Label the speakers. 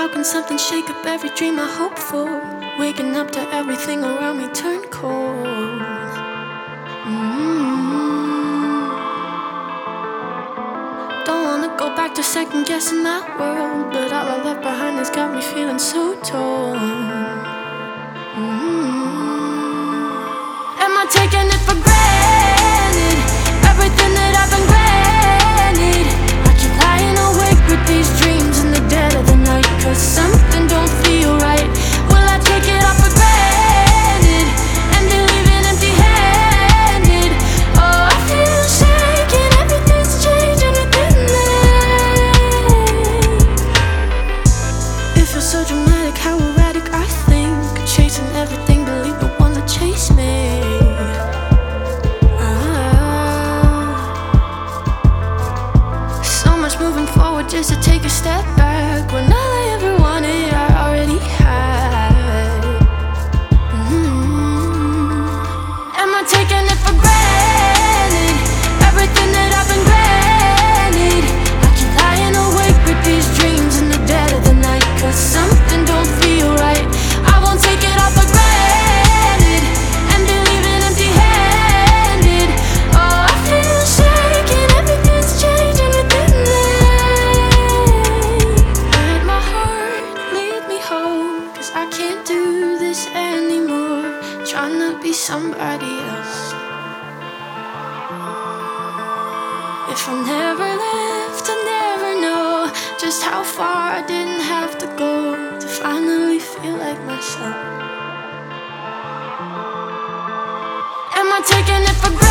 Speaker 1: How can something shake up every dream I hope for? Waking up to everything around me turn cold. Don't wanna go back to second guessing my world, but all I left behind has got me feeling so torn. Am I taking it for granted? Everything that I've been granted. I keep lying awake with these dreams in the dead of the night, 'cause something don't feel right. Will I take it all for granted and be leaving empty-handed? Oh, I feel shaking, everything's changing within me. It feels so dramatic, how erratic I think. Chasing everything, believe the one that chased me. Moving forward just to take a step back, when all I ever wanted I already had. Am I taking it for granted? Everything that I've been granted. I keep lying awake with these dreams in the dead of the night, 'cause something don't feel right. I won't take it all for granted and be leaving empty-handed. Oh, I feel shaking, everything's changing within me. I can't do this anymore, trying to be somebody else. If I never left, I never know just how far I didn't have to go to finally feel like myself. Am I taking it for granted?